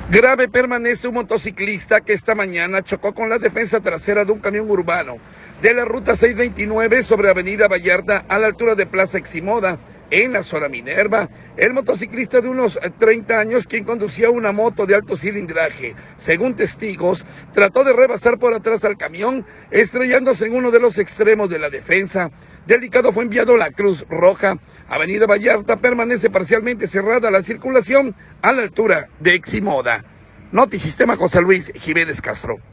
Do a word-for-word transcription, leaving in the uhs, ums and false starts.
Grave permanece un motociclista que esta mañana chocó con la defensa trasera de un camión urbano de la ruta seiscientos veintinueve sobre Avenida Vallarta a la altura de Plaza Eximoda, en la zona Minerva. El motociclista de unos treinta años, quien conducía una moto de alto cilindraje, según testigos, trató de rebasar por atrás al camión, estrellándose en uno de los extremos de la defensa. Delicado fue enviado a la Cruz Roja. Avenida Vallarta permanece parcialmente cerrada la circulación a la altura de Eximoda. Notisistema José Luis Jiménez Castro.